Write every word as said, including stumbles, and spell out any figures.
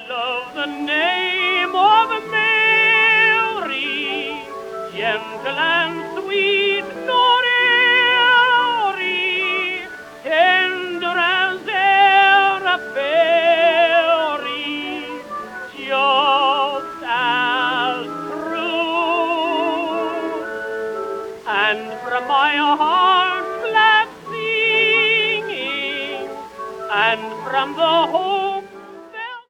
love the name of Mary, gentle and sweet, Noreri, tender as e'er a fairy, just as true. And from my heart's glad singing, and from the whole